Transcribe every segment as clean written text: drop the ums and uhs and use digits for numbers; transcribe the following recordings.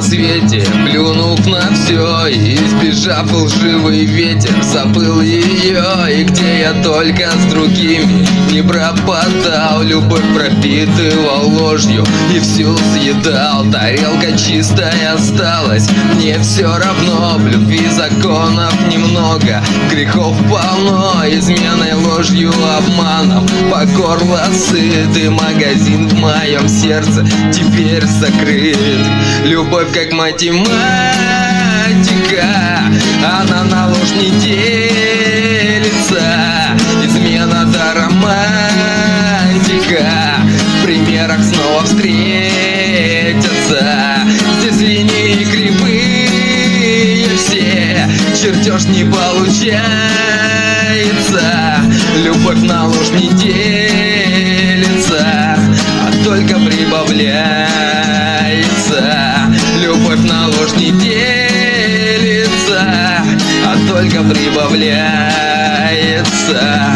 рассвете, плюнув на все и избежав лживый ветер, забыл ее. И где я только с другими не пропадал, любовь пропитывал ложью и всю съедал. Тарелка чистая осталась, мне все равно. В любви законов немного, грехов полно, изменой, ложью, обманом по горло сыт. И магазин в моем сердце теперь закрыт. Любовь как математика, она на ложь не делится. Измена да романтика в примерах снова встретятся. Здесь линии кривые все, чертеж не получается. Любовь на ложь не делится, а только прибавляется. Любовь на ложь не делится, а только прибавляется.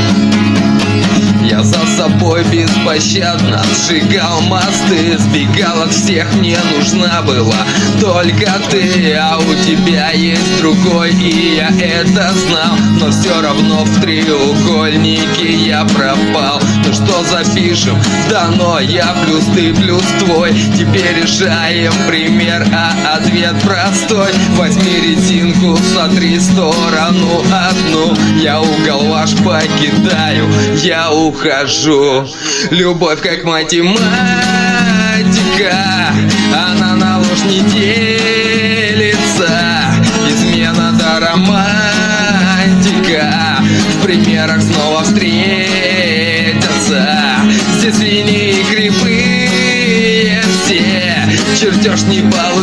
Я за собой беспощадно сжигал мосты, сбегал от всех, мне нужна была только ты. А у тебя есть другой, и я это знал, но все равно в треугольнике я пропал. Ну что запишем? Дано, я плюс ты плюс твой. Теперь решаем пример, а ответ простой. Возьми резинку, сотри сторону одну. Я угол ваш покидаю, я ухожу. Любовь как математика, она на ложь не делится. Измена да романтика в примерах снова встретятся. Здесь линии кривые все, чертеж не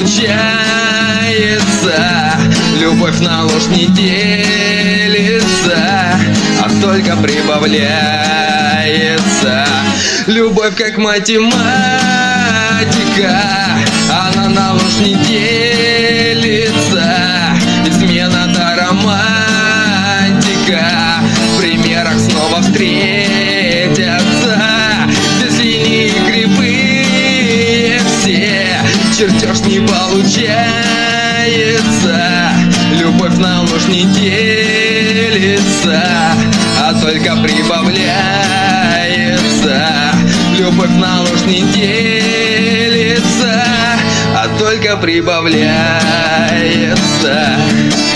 получается. Любовь на ложь не делится, а только прибавляется. Любовь как математика, она на ложь не делится. Измена да романтика в примерах снова встретятся. Здесь линии кривые все, чертеж не получается. Любовь на ложь не делится, а только прибавляется. Любовь на ложь не делится, а только прибавляется.